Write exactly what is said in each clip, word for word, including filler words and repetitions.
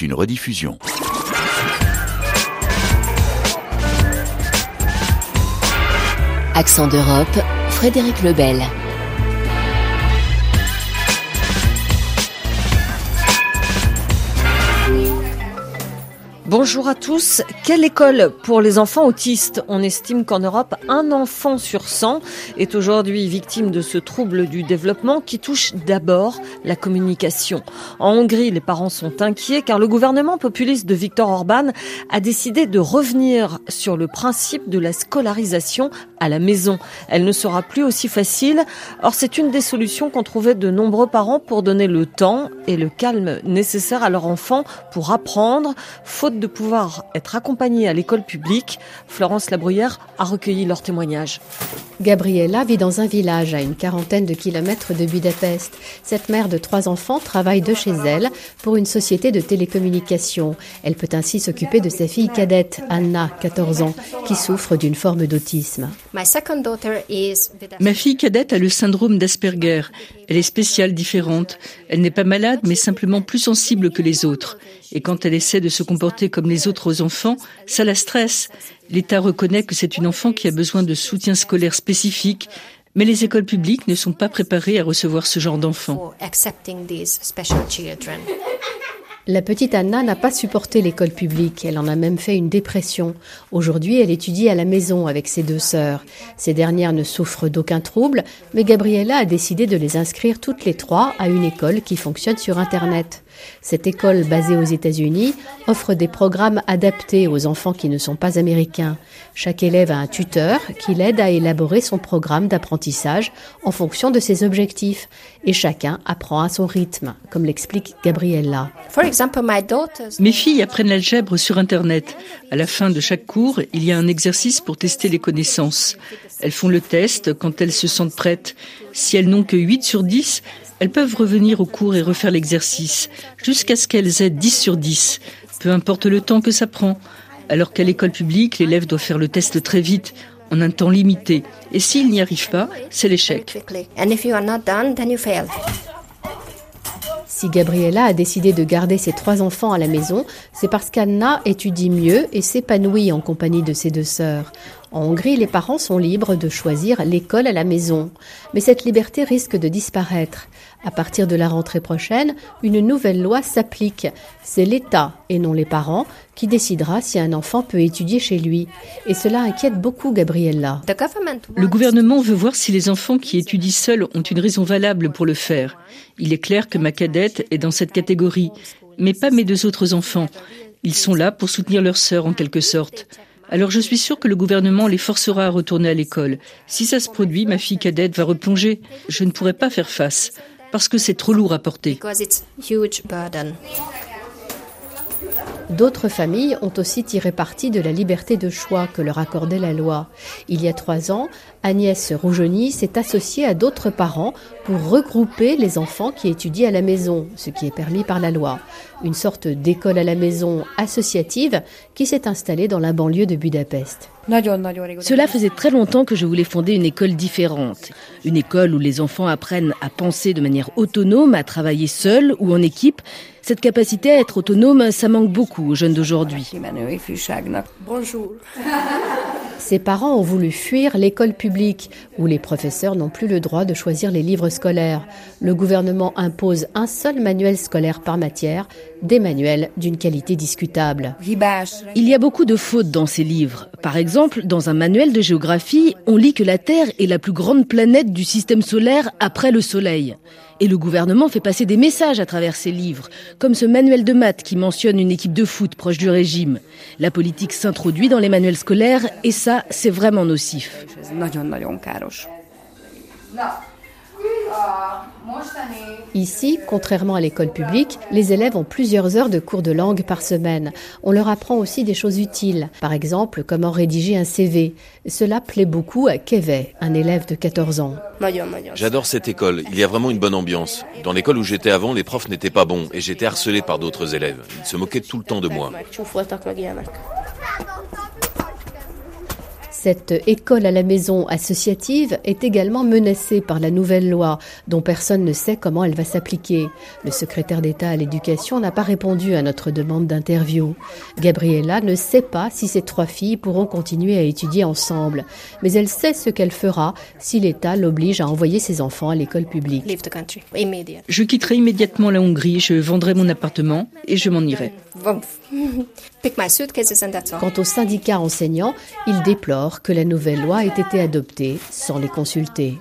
est une rediffusion. Accent d'Europe, Frédéric Lebel. Bonjour à tous. Quelle école pour les enfants autistes ? On estime qu'en Europe, un enfant sur cent est aujourd'hui victime de ce trouble du développement qui touche d'abord la communication. En Hongrie, les parents sont inquiets car le gouvernement populiste de Viktor Orban a décidé de revenir sur le principe de la scolarisation à la maison. Elle ne sera plus aussi facile. Or, c'est une des solutions qu'ont trouvé de nombreux parents pour donner le temps et le calme nécessaires à leur enfant pour apprendre, faute de pouvoir être accompagnés à l'école publique. Florence Labruyère a recueilli leurs témoignages. Gabriella vit dans un village à une quarantaine de kilomètres de Budapest. Cette mère de trois enfants travaille de chez elle pour une société de télécommunications. Elle peut ainsi s'occuper de sa fille cadette, Anna, quatorze ans, qui souffre d'une forme d'autisme. Ma fille cadette a le syndrome d'Asperger. Elle est spéciale, différente. Elle n'est pas malade, mais simplement plus sensible que les autres. Et quand elle essaie de se comporter comme les autres enfants, ça la stresse. L'État reconnaît que c'est une enfant qui a besoin de soutien scolaire spécifique, mais les écoles publiques ne sont pas préparées à recevoir ce genre d'enfants. La petite Anna n'a pas supporté l'école publique, elle en a même fait une dépression. Aujourd'hui, elle étudie à la maison avec ses deux sœurs. Ces dernières ne souffrent d'aucun trouble, mais Gabriella a décidé de les inscrire toutes les trois à une école qui fonctionne sur Internet. Cette école, basée aux États-Unis, offre des programmes adaptés aux enfants qui ne sont pas américains. Chaque élève a un tuteur qui l'aide à élaborer son programme d'apprentissage en fonction de ses objectifs. Et chacun apprend à son rythme, comme l'explique Gabriella. Mes filles apprennent l'algèbre sur Internet. À la fin de chaque cours, il y a un exercice pour tester les connaissances. Elles font le test quand elles se sentent prêtes. Si elles n'ont que huit sur dix, elles peuvent revenir au cours et refaire l'exercice, jusqu'à ce qu'elles aient dix sur dix, peu importe le temps que ça prend. Alors qu'à l'école publique, l'élève doit faire le test très vite, en un temps limité. Et s'il n'y arrive pas, c'est l'échec. Si Gabriella a décidé de garder ses trois enfants à la maison, c'est parce qu'Anna étudie mieux et s'épanouit en compagnie de ses deux sœurs. En Hongrie, les parents sont libres de choisir l'école à la maison. Mais cette liberté risque de disparaître. À partir de la rentrée prochaine, une nouvelle loi s'applique. C'est l'État, et non les parents, qui décidera si un enfant peut étudier chez lui. Et cela inquiète beaucoup Gabriella. Le gouvernement veut voir si les enfants qui étudient seuls ont une raison valable pour le faire. Il est clair que ma cadette est dans cette catégorie, mais pas mes deux autres enfants. Ils sont là pour soutenir leur sœur en quelque sorte. Alors je suis sûre que le gouvernement les forcera à retourner à l'école. Si ça se produit, ma fille cadette va replonger. Je ne pourrai pas faire face, parce que c'est trop lourd à porter. D'autres familles ont aussi tiré parti de la liberté de choix que leur accordait la loi. Il y a trois ans, Agnès Rougeoni s'est associée à d'autres parents pour regrouper les enfants qui étudient à la maison, ce qui est permis par la loi. Une sorte d'école à la maison associative qui s'est installée dans la banlieue de Budapest. Cela faisait très longtemps que je voulais fonder une école différente. Une école où les enfants apprennent à penser de manière autonome, à travailler seuls ou en équipe. Cette capacité à être autonome, ça manque beaucoup aux jeunes d'aujourd'hui. Bonjour. Ses parents ont voulu fuir l'école publique, où les professeurs n'ont plus le droit de choisir les livres scolaires. Le gouvernement impose un seul manuel scolaire par matière, des manuels d'une qualité discutable. Il y a beaucoup de fautes dans ces livres. Par exemple, dans un manuel de géographie, on lit que la Terre est la plus grande planète du système solaire après le Soleil. Et le gouvernement fait passer des messages à travers ces livres, comme ce manuel de maths qui mentionne une équipe de foot proche du régime. La politique s'introduit dans les manuels scolaires et ça, c'est vraiment nocif. Ici, contrairement à l'école publique, les élèves ont plusieurs heures de cours de langue par semaine. On leur apprend aussi des choses utiles, par exemple comment rédiger un C V. Cela plaît beaucoup à Keve, un élève de quatorze ans. J'adore cette école, il y a vraiment une bonne ambiance. Dans l'école où j'étais avant, les profs n'étaient pas bons et j'étais harcelé par d'autres élèves. Ils se moquaient tout le temps de moi. Cette école à la maison associative est également menacée par la nouvelle loi, dont personne ne sait comment elle va s'appliquer. Le secrétaire d'État à l'éducation n'a pas répondu à notre demande d'interview. Gabriella ne sait pas si ses trois filles pourront continuer à étudier ensemble, mais elle sait ce qu'elle fera si l'État l'oblige à envoyer ses enfants à l'école publique. Je quitterai immédiatement la Hongrie, je vendrai mon appartement et je m'en irai. Quant aux syndicats enseignants, ils déplorent que la nouvelle loi ait été adoptée sans les consulter.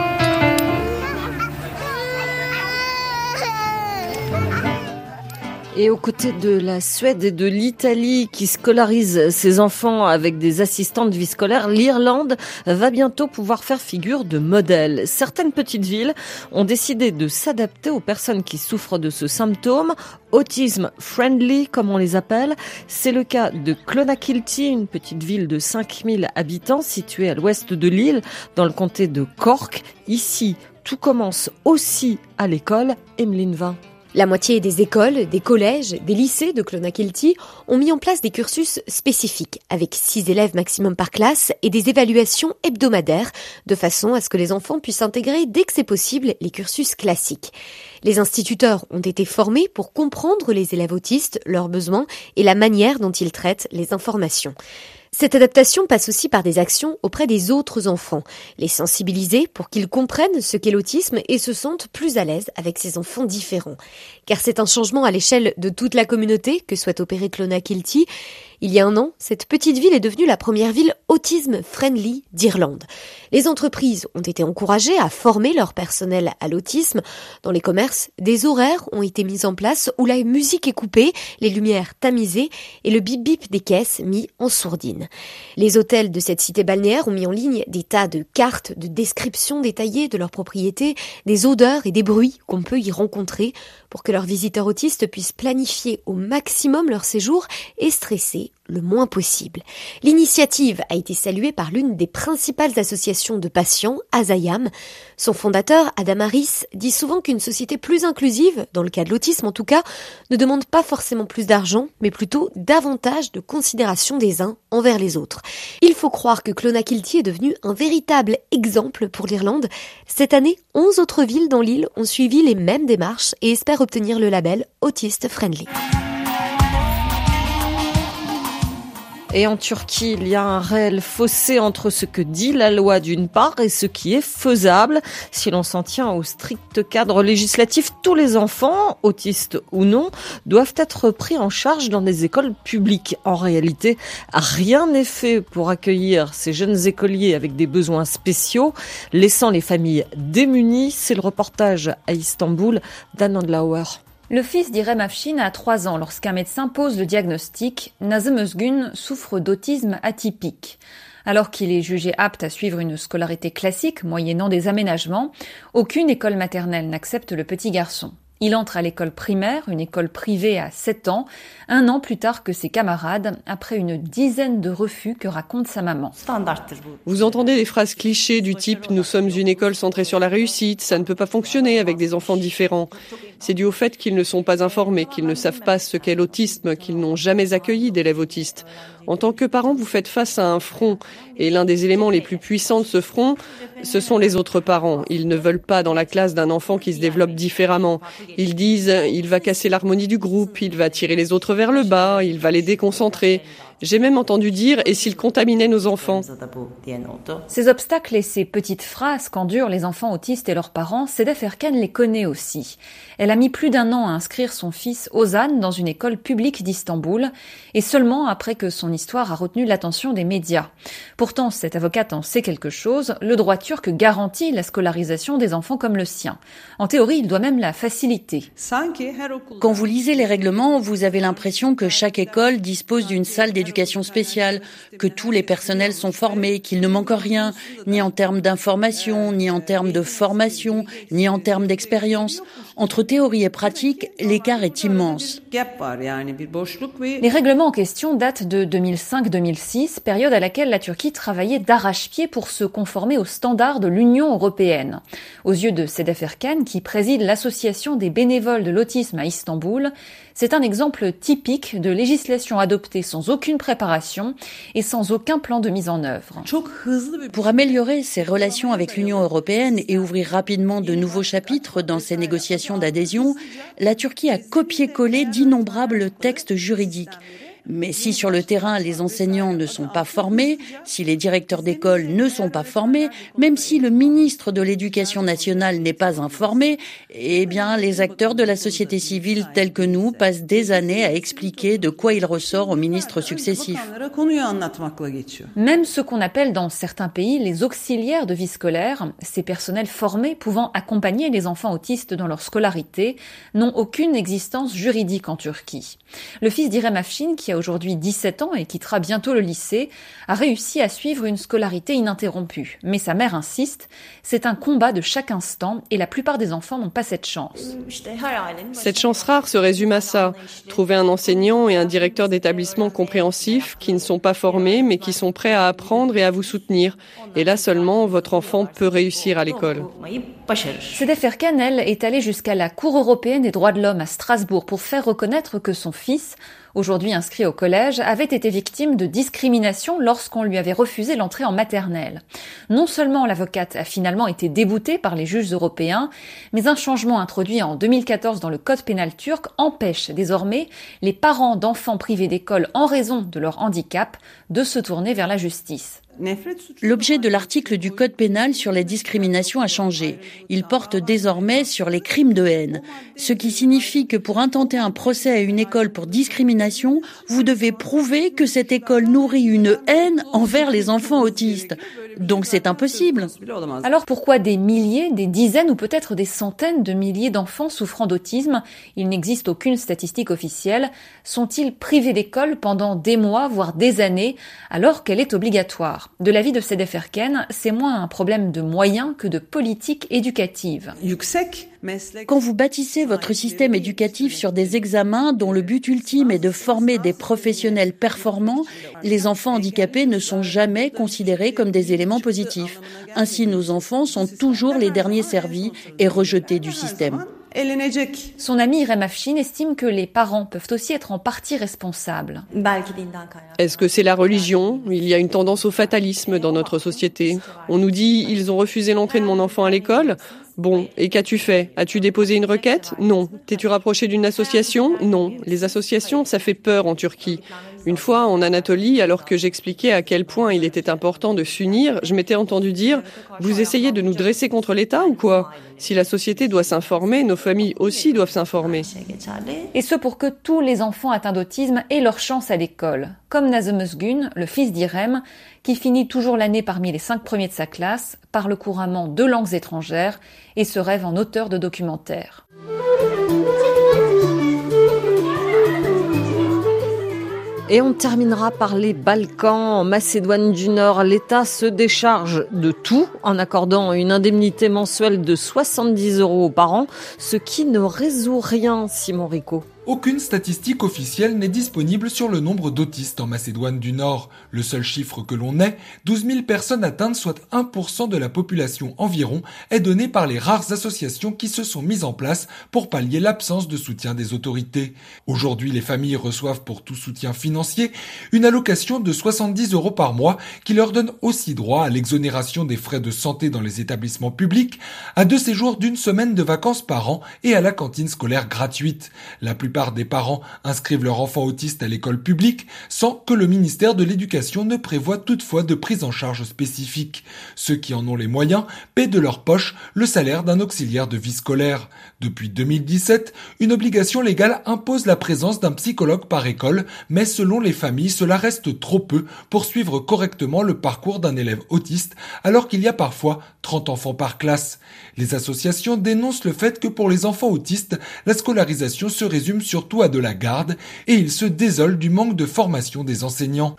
Et aux côtés de la Suède et de l'Italie qui scolarisent ses enfants avec des assistantes de vie scolaire, l'Irlande va bientôt pouvoir faire figure de modèle. Certaines petites villes ont décidé de s'adapter aux personnes qui souffrent de ce symptôme, autisme friendly comme on les appelle. C'est le cas de Clonakilty, une petite ville de cinq mille habitants située à l'ouest de l'île, dans le comté de Cork. Ici, tout commence aussi à l'école. Emeline Vin. La moitié des écoles, des collèges, des lycées de Clonakilty ont mis en place des cursus spécifiques, avec six élèves maximum par classe et des évaluations hebdomadaires, de façon à ce que les enfants puissent intégrer dès que c'est possible les cursus classiques. Les instituteurs ont été formés pour comprendre les élèves autistes, leurs besoins et la manière dont ils traitent les informations. Cette adaptation passe aussi par des actions auprès des autres enfants, les sensibiliser pour qu'ils comprennent ce qu'est l'autisme et se sentent plus à l'aise avec ces enfants différents. Car c'est un changement à l'échelle de toute la communauté que souhaite opérer Clonakilty. Il y a un an, cette petite ville est devenue la première ville autisme-friendly d'Irlande. Les entreprises ont été encouragées à former leur personnel à l'autisme. Dans les commerces, des horaires ont été mis en place où la musique est coupée, les lumières tamisées et le bip-bip des caisses mis en sourdine. Les hôtels de cette cité balnéaire ont mis en ligne des tas de cartes, de descriptions détaillées de leurs propriétés, des odeurs et des bruits qu'on peut y rencontrer pour que leurs visiteurs autistes puissent planifier au maximum leur séjour et stresser le moins possible. L'initiative a été saluée par l'une des principales associations de patients, Azayam. Son fondateur, Adam Harris, dit souvent qu'une société plus inclusive, dans le cas de l'autisme en tout cas, ne demande pas forcément plus d'argent, mais plutôt davantage de considération des uns envers les autres. Il faut croire que Clonakilty est devenu un véritable exemple pour l'Irlande. Cette année, onze autres villes dans l'île ont suivi les mêmes démarches et espèrent obtenir le label Autist Friendly. Et en Turquie, il y a un réel fossé entre ce que dit la loi d'une part et ce qui est faisable. Si l'on s'en tient au strict cadre législatif, tous les enfants, autistes ou non, doivent être pris en charge dans des écoles publiques. En réalité, rien n'est fait pour accueillir ces jeunes écoliers avec des besoins spéciaux, laissant les familles démunies. C'est le reportage à Istanbul d'Anand Lauer. Le fils d'Irem Afşin a trois ans lorsqu'un médecin pose le diagnostic. Nazım Özgün souffre d'autisme atypique. Alors qu'il est jugé apte à suivre une scolarité classique, moyennant des aménagements, aucune école maternelle n'accepte le petit garçon. Il entre à l'école primaire, une école privée à sept ans, un an plus tard que ses camarades, après une dizaine de refus que raconte sa maman. Vous entendez des phrases clichés du type « Nous sommes une école centrée sur la réussite, ça ne peut pas fonctionner avec des enfants différents ». C'est dû au fait qu'ils ne sont pas informés, qu'ils ne savent pas ce qu'est l'autisme, qu'ils n'ont jamais accueilli d'élèves autistes. En tant que parent, vous faites face à un front. Et l'un des éléments les plus puissants de ce front, ce sont les autres parents. Ils ne veulent pas dans la classe d'un enfant qui se développe différemment. Ils disent « il va casser l'harmonie du groupe, il va tirer les autres vers le bas, il va les déconcentrer ». J'ai même entendu dire « et s'il contaminait nos enfants ?» Ces obstacles et ces petites phrases qu'endurent les enfants autistes et leurs parents, Sedef Erken les connaît aussi. Elle a mis plus d'un an à inscrire son fils Ozan dans une école publique d'Istanbul, et seulement après que son histoire a retenu l'attention des médias. Pourtant, cette avocate en sait quelque chose, le droit turc garantit la scolarisation des enfants comme le sien. En théorie, il doit même la faciliter. Quand vous lisez les règlements, vous avez l'impression que chaque école dispose d'une salle d'éducation spéciale, que tous les personnels sont formés, qu'il ne manque rien, ni en termes d'information, ni en termes de formation, ni en termes d'expérience. Entre théorie et pratique, l'écart est immense. Les règlements en question datent de deux mille cinq deux mille six, période à laquelle la Turquie travaillait d'arrache-pied pour se conformer aux standards de l'Union européenne. Aux yeux de Sedef Erkan, qui préside l'association des bénévoles de l'autisme à Istanbul, c'est un exemple typique de législation adoptée sans aucune préparation et sans aucun plan de mise en œuvre. Pour améliorer ses relations avec l'Union européenne et ouvrir rapidement de nouveaux chapitres dans ses négociations d'adhésion, la Turquie a copié-collé d'innombrables textes juridiques. Mais si sur le terrain les enseignants ne sont pas formés, si les directeurs d'école ne sont pas formés, même si le ministre de l'Éducation nationale n'est pas informé, eh bien les acteurs de la société civile tels que nous passent des années à expliquer de quoi il ressort aux ministres successifs. Même ce qu'on appelle dans certains pays les auxiliaires de vie scolaire, ces personnels formés pouvant accompagner les enfants autistes dans leur scolarité, n'ont aucune existence juridique en Turquie. Le fils d'Irem Afşin, qui a aujourd'hui dix-sept ans et quittera bientôt le lycée, a réussi à suivre une scolarité ininterrompue. Mais sa mère insiste, c'est un combat de chaque instant et la plupart des enfants n'ont pas cette chance. Cette chance rare se résume à ça. Trouver un enseignant et un directeur d'établissement compréhensifs qui ne sont pas formés mais qui sont prêts à apprendre et à vous soutenir. Et là seulement, votre enfant peut réussir à l'école. Sedef Erkan, elle, est allée jusqu'à la Cour européenne des droits de l'homme à Strasbourg pour faire reconnaître que son fils, aujourd'hui inscrit au collège, avait été victime de discrimination lorsqu'on lui avait refusé l'entrée en maternelle. Non seulement l'avocate a finalement été déboutée par les juges européens, mais un changement introduit en deux mille quatorze dans le code pénal turc empêche désormais les parents d'enfants privés d'école en raison de leur handicap de se tourner vers la justice. L'objet de l'article du Code pénal sur les discriminations a changé. Il porte désormais sur les crimes de haine. Ce qui signifie que pour intenter un procès à une école pour discrimination, vous devez prouver que cette école nourrit une haine envers les enfants autistes. Donc c'est impossible. Alors pourquoi des milliers, des dizaines ou peut-être des centaines de milliers d'enfants souffrant d'autisme, il n'existe aucune statistique officielle, sont-ils privés d'école pendant des mois, voire des années, alors qu'elle est obligatoire ? De l'avis de Sedef Erkan, c'est moins un problème de moyens que de politique éducative. Quand vous bâtissez votre système éducatif sur des examens dont le but ultime est de former des professionnels performants, les enfants handicapés ne sont jamais considérés comme des éléments positifs. Ainsi, nos enfants sont toujours les derniers servis et rejetés du système. Son ami Irem Afşin estime que les parents peuvent aussi être en partie responsables. Est-ce que c'est la religion ? Il y a une tendance au fatalisme dans notre société. On nous dit « ils ont refusé l'entrée de mon enfant à l'école ». Bon, et qu'as-tu fait ? As-tu déposé une requête ? Non. T'es-tu rapproché d'une association ? Non. Les associations, ça fait peur en Turquie. Une fois, en Anatolie, alors que j'expliquais à quel point il était important de s'unir, je m'étais entendu dire « Vous essayez de nous dresser contre l'État ou quoi ? Si la société doit s'informer, nos familles aussi doivent s'informer. » Et ce pour que tous les enfants atteints d'autisme aient leur chance à l'école. Comme Nazım Özgün, le fils d'Irem, qui finit toujours l'année parmi les cinq premiers de sa classe, parle couramment deux langues étrangères et se rêve en auteur de documentaires. Et on terminera par les Balkans. En Macédoine du Nord, l'État se décharge de tout en accordant une indemnité mensuelle de soixante-dix euros aux parents, ce qui ne résout rien, Simon Rico. Aucune statistique officielle n'est disponible sur le nombre d'autistes en Macédoine du Nord. Le seul chiffre que l'on ait, douze mille personnes atteintes, soit un pour cent de la population environ, est donné par les rares associations qui se sont mises en place pour pallier l'absence de soutien des autorités. Aujourd'hui, les familles reçoivent pour tout soutien financier une allocation de soixante-dix euros par mois qui leur donne aussi droit à l'exonération des frais de santé dans les établissements publics, à deux séjours d'une semaine de vacances par an et à la cantine scolaire gratuite. La plupart des parents inscrivent leur enfant autiste à l'école publique sans que le ministère de l'Éducation ne prévoie toutefois de prise en charge spécifique. Ceux qui en ont les moyens paient de leur poche le salaire d'un auxiliaire de vie scolaire. Depuis deux mille dix-sept, une obligation légale impose la présence d'un psychologue par école, mais selon les familles, cela reste trop peu pour suivre correctement le parcours d'un élève autiste, alors qu'il y a parfois trente enfants par classe. Les associations dénoncent le fait que pour les enfants autistes, la scolarisation se résume surtout à de la garde et ils se désolent du manque de formation des enseignants.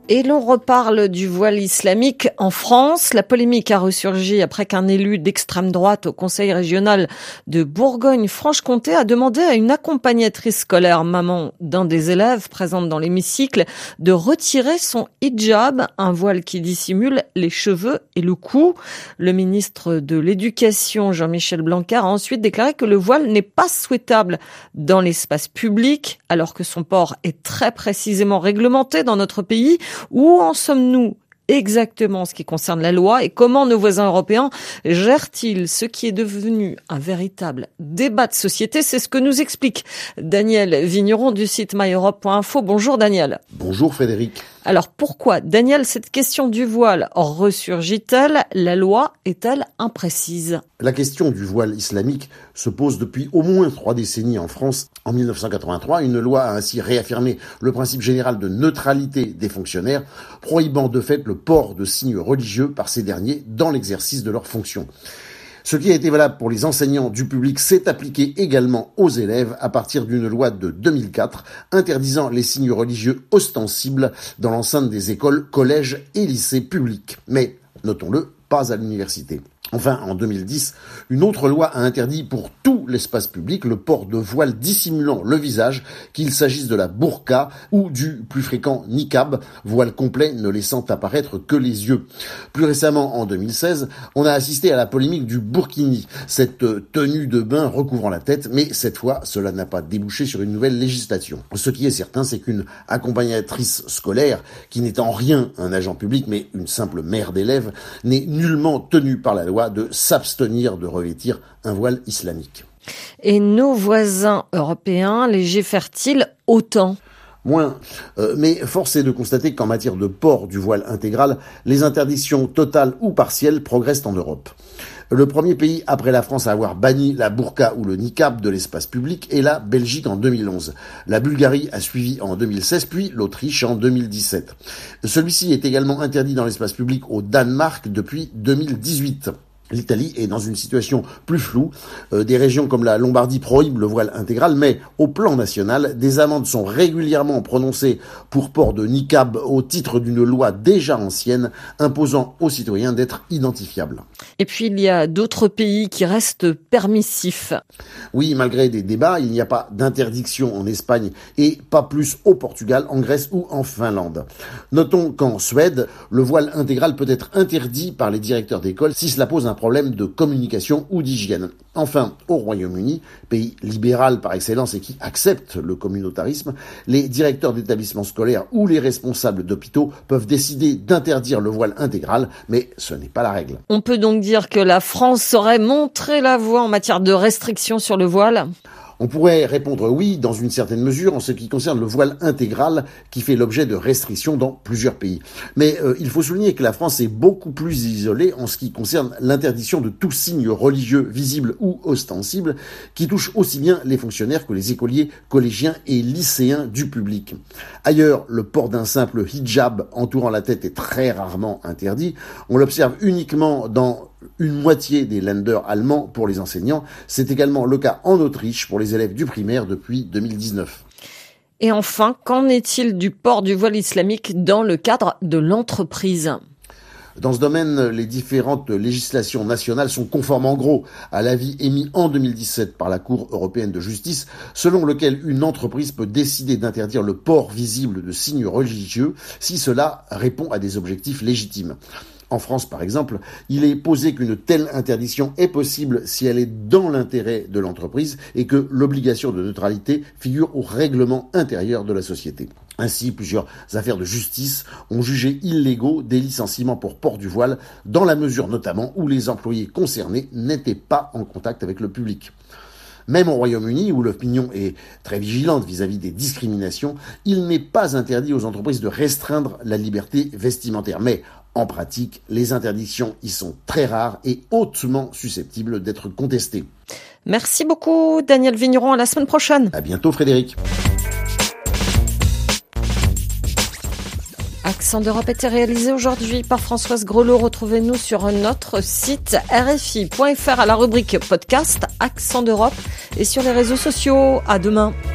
Et l'on reparle du voile islamique en France. La polémique a ressurgi après qu'un élu d'extrême droite au conseil régional de Bourgogne-Franche-Comté a demandé à une accompagnatrice scolaire, maman d'un des élèves présente dans l'hémicycle, de retirer son hijab, un voile qui dissimule les cheveux et le cou. Le ministre de l'Éducation, Jean-Michel Blanquer, a ensuite déclaré que le voile n'est pas souhaitable dans l'espace public, alors que son port est très précisément réglementé dans notre pays. Où en sommes-nous exactement en ce qui concerne la loi et comment nos voisins européens gèrent-ils ce qui est devenu un véritable débat de société? C'est ce que nous explique Daniel Vigneron du site my europe point info. Bonjour Daniel. Bonjour Frédéric. Alors pourquoi, Daniel, cette question du voile ressurgit-elle? La loi est-elle imprécise? La question du voile islamique se pose depuis au moins trois décennies en France. En mille neuf cent quatre-vingt-trois, une loi a ainsi réaffirmé le principe général de neutralité des fonctionnaires, prohibant de fait le port de signes religieux par ces derniers dans l'exercice de leurs fonctions. Ce qui a été valable pour les enseignants du public s'est appliqué également aux élèves à partir d'une loi de deux mille quatre interdisant les signes religieux ostensibles dans l'enceinte des écoles, collèges et lycées publics. Mais, notons-le, pas à l'université. Enfin, en deux mille dix, une autre loi a interdit pour tout l'espace public le port de voiles dissimulant le visage, qu'il s'agisse de la burqa ou du plus fréquent niqab, voile complet ne laissant apparaître que les yeux. Plus récemment, en deux mille seize, on a assisté à la polémique du burkini, cette tenue de bain recouvrant la tête, mais cette fois, cela n'a pas débouché sur une nouvelle législation. Ce qui est certain, c'est qu'une accompagnatrice scolaire, qui n'est en rien un agent public, mais une simple mère d'élèves, n'est nullement tenue par la loi de s'abstenir de revêtir un voile islamique. Et nos voisins européens légifèrent-ils autant ? Moins. Euh, mais force est de constater qu'en matière de port du voile intégral, les interdictions totales ou partielles progressent en Europe. Le premier pays après la France à avoir banni la burqa ou le niqab de l'espace public est la Belgique en deux mille onze. La Bulgarie a suivi en deux mille seize, puis l'Autriche en deux mille dix-sept. Celui-ci est également interdit dans l'espace public au Danemark depuis deux mille dix-huit. L'Italie est dans une situation plus floue. Euh, des régions comme la Lombardie prohibent le voile intégral, mais au plan national, des amendes sont régulièrement prononcées pour port de niqab au titre d'une loi déjà ancienne, imposant aux citoyens d'être identifiables. Et puis il y a d'autres pays qui restent permissifs. Oui, malgré des débats, il n'y a pas d'interdiction en Espagne et pas plus au Portugal, en Grèce ou en Finlande. Notons qu'en Suède, le voile intégral peut être interdit par les directeurs d'école si cela pose un problème de communication ou d'hygiène. Enfin, au Royaume-Uni, pays libéral par excellence et qui accepte le communautarisme, les directeurs d'établissements scolaires ou les responsables d'hôpitaux peuvent décider d'interdire le voile intégral, mais ce n'est pas la règle. On peut donc dire que la France saurait montrer la voie en matière de restrictions sur le voile ? On pourrait répondre oui, dans une certaine mesure, en ce qui concerne le voile intégral qui fait l'objet de restrictions dans plusieurs pays. Mais euh, il faut souligner que la France est beaucoup plus isolée en ce qui concerne l'interdiction de tout signe religieux visible ou ostensible qui touche aussi bien les fonctionnaires que les écoliers, collégiens et lycéens du public. Ailleurs, le port d'un simple hijab entourant la tête est très rarement interdit. On l'observe uniquement dans une moitié des Länder allemands pour les enseignants. C'est également le cas en Autriche pour les élèves du primaire depuis deux mille dix-neuf. Et enfin, qu'en est-il du port du voile islamique dans le cadre de l'entreprise ? Dans ce domaine, les différentes législations nationales sont conformes en gros à l'avis émis en deux mille dix-sept par la Cour européenne de justice, selon lequel une entreprise peut décider d'interdire le port visible de signes religieux si cela répond à des objectifs légitimes. En France, par exemple, il est posé qu'une telle interdiction est possible si elle est dans l'intérêt de l'entreprise et que l'obligation de neutralité figure au règlement intérieur de la société. Ainsi, plusieurs affaires de justice ont jugé illégaux des licenciements pour port du voile, dans la mesure notamment où les employés concernés n'étaient pas en contact avec le public. Même au Royaume-Uni, où l'opinion est très vigilante vis-à-vis des discriminations, il n'est pas interdit aux entreprises de restreindre la liberté vestimentaire. Mais en pratique, les interdictions y sont très rares et hautement susceptibles d'être contestées. Merci beaucoup, Daniel Vigneron. À la semaine prochaine. À bientôt, Frédéric. Accent d'Europe était réalisé aujourd'hui par Françoise Grelot. Retrouvez-nous sur notre site r f i point f r à la rubrique podcast Accent d'Europe et sur les réseaux sociaux. À demain.